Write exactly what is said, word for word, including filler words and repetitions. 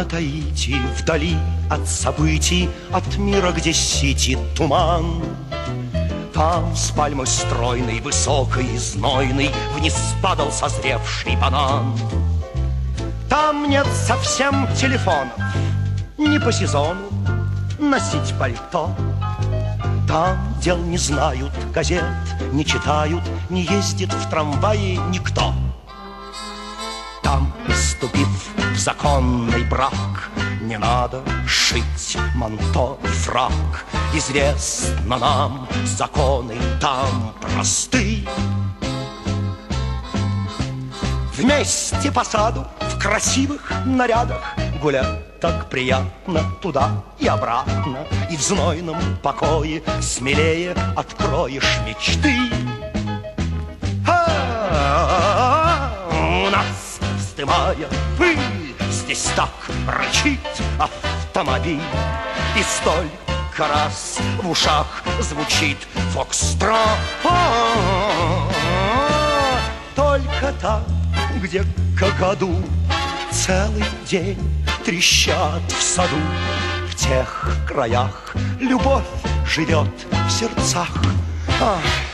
на Таити, вдали от событий, от мира, где ситит туман. Там с пальмой стройной, высокой и знойной вниз падал созревший банан. Там нет совсем телефонов, не по сезону носить пальто. Там дел не знают, газет не читают, не ездит в трамвае никто. Там, вступив в законный брак, не надо шить манто и фрак. Известно нам, законы там просты. Вместе по саду в красивых нарядах гулять так приятно туда и обратно. И в знойном покое смелее откроешь мечты. А-а-а, у нас, вздымая пыль, здесь так рычит автомобиль. И столько раз в ушах звучит фокстрот. Только там, где какаду целый день трещат в саду, в тех краях любовь живет в сердцах. Ах,